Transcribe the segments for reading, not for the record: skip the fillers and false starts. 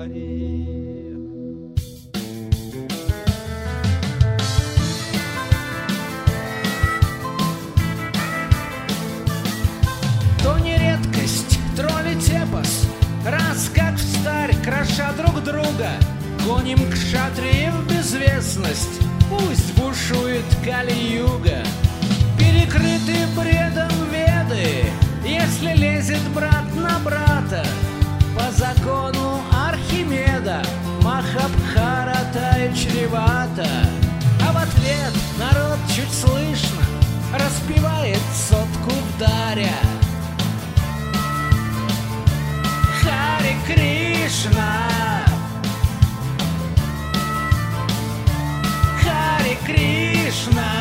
Хари. То не редкость, троллить эпос, раз как встарь, кроша друг друга, гоним к шатре в безвестность, пусть бушует Кали-юга. Перекрыты бредом веды, если лезет брат на брата, по закону Архимеда Махабхарата и чревата. А в ответ народ чуть слышно распевает сотку вдаря. Харе Кришна, Харе Кришна,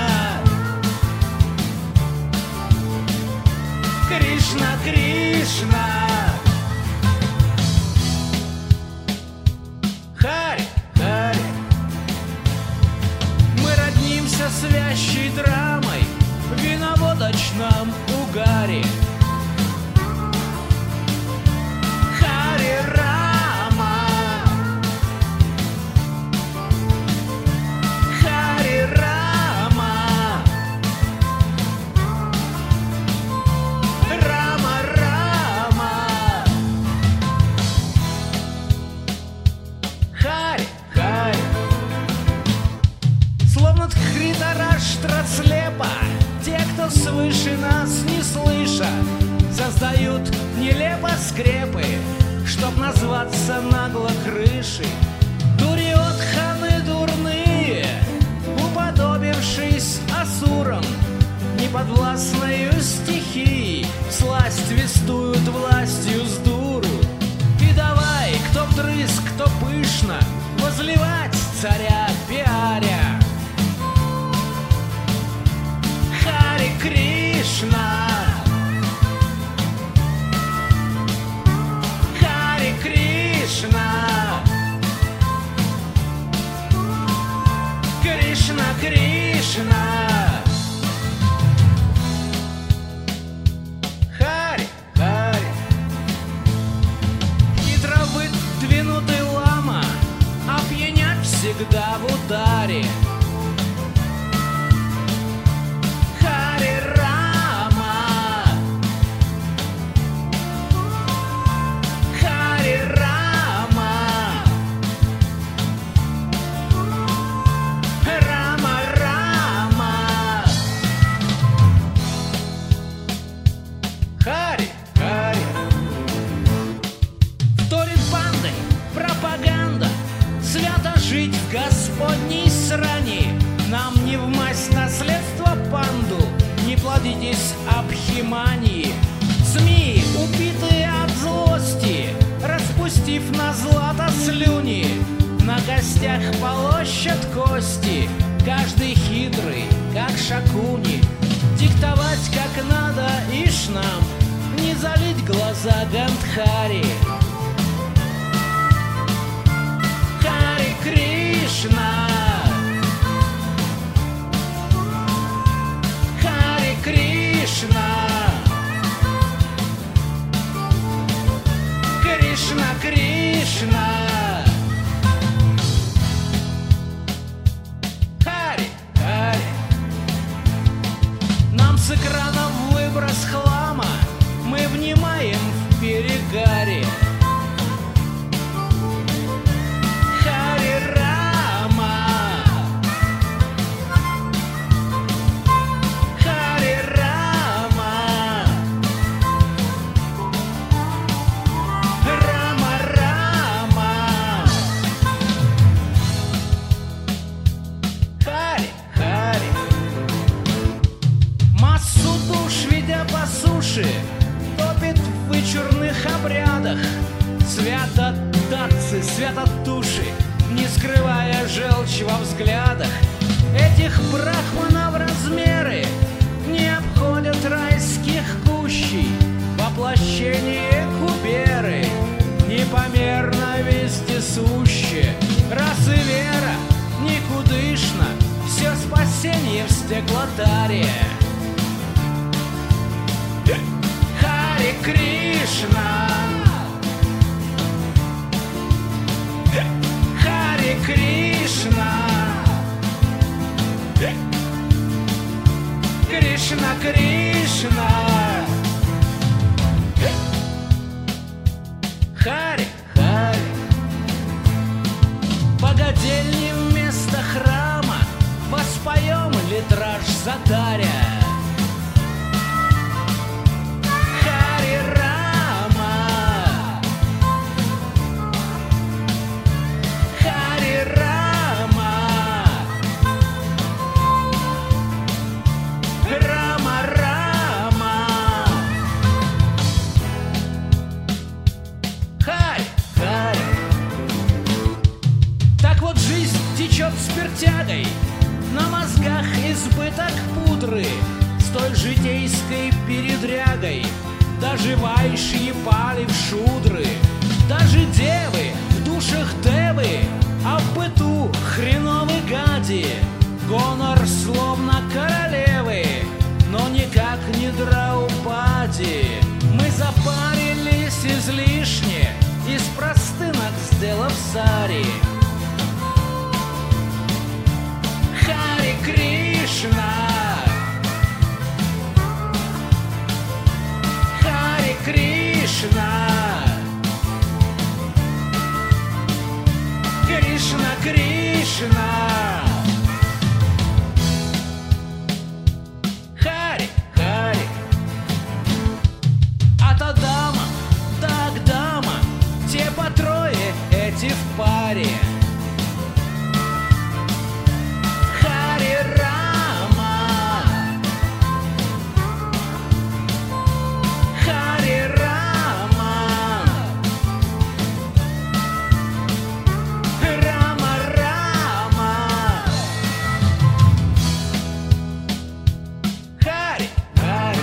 Кришна, Кришна, Харе, Харе. Мы роднимся с вящей драмой в виноводочном угаре. Харе Рама, Харе Рама, Рама, Рама, Харе, Харе. Словно Дхритараштра слепо, те, кто свыше нас не слыша, создают нелепо скрепы, чтоб назваться нагло крышей. Дурьотханы дурные, уподобившись асурам, неподвластною стихией, всласть вестуют властью с дуру. И давай, кто вдрызг, кто пышно, возливать царя пиаря. Харе Кришна, Харе Кришна, Кришна, Кришна, Харе, Харе. Хитро выдвинутый лама опьянят всегда в ударе. Харе Рама, Харе Рама, Рама, Рама, Харе, Харе. Вторит бандой пропаганда, свято жить в Господней срани. Нам не в масть наследство панду, не плодитесь обхимании. СМИ, убитые от злости, распустив на злато слюни, на костях полощут кости, каждый хитрый, как шакуни. Диктовать как надо ишь нам, не залить глаза Гандхари. Харе Кришна, Харе Кришна, Кришна, Кришна, Харе, Харе. Нам с экранов выброс хлама, мы внимаем в перегаре. Харе Рама, Харе Рама, Рама, Рама, Харе, Харе. Массу душ, ведя по суше, топит в вычурных обрядах. Свято татцы, свято души, не скрывая желчь во взглядах. Этих брахманов размеры не обходят райских кущей. Воплощение куберы непомерно вездесуще. Раз и вера никудышна, все спасение в стеклотаре. Харе Кришна, Кришна, Кришна, Кришна, Хари, Хари. Богадельни вместо храма воспоем литраж затаря. Хари Рама, Хари Рама, Рама Рама, Хари, Хари. Так вот жизнь течет спиртягой, на мозгах избыток пудры, столь житейской передрягой. Даже вайши пали в шудры, даже девы в душах девы, а в быту хреновы гади. Гонор словно королевы, но никак не Драупади. Мы запарились излишне, из простынок сделав сари. Хари Кришна, Хари Кришна, Кришна, Кришна, Хари, Хари. От Адама до Агдама те по трое, эти в паре. Хари Рама, Хари Рама, Рама Рама, Хари, Хари.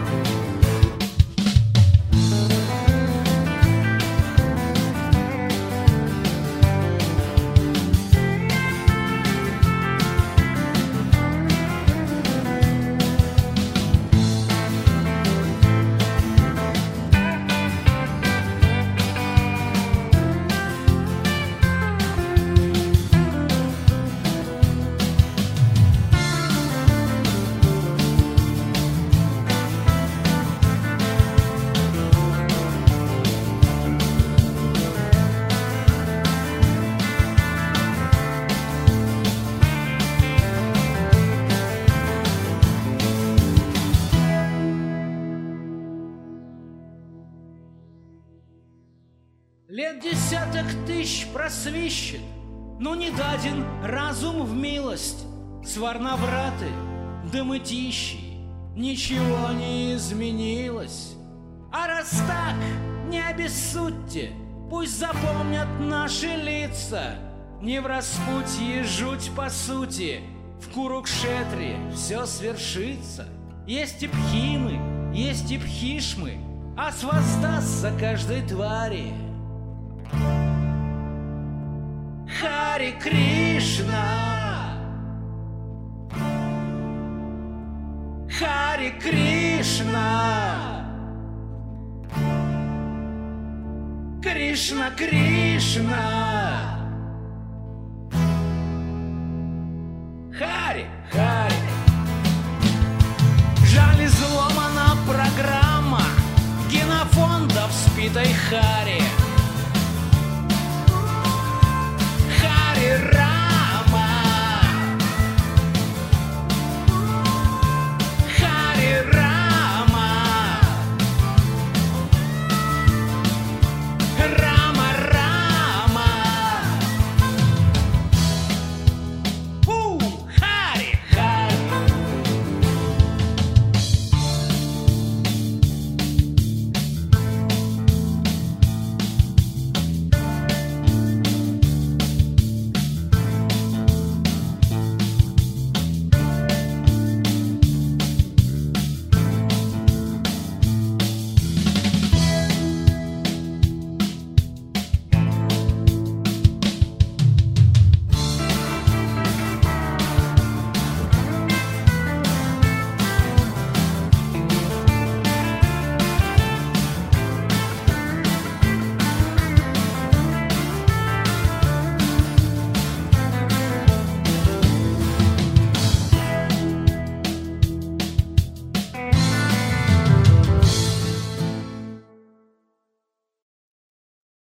Лет десяток тысяч просвищет, но не даден разум в милость. Сварнавраты да мытищи, ничего не изменилось. А раз так, не обессудьте, пусть запомнят наши лица. Не в распутье жуть по сути, в Курукшетре все свершится. Есть и пхимы, есть и пхишмы, а воздастся каждой твари. Хари Кришна, Хари Кришна, Кришна, Кришна.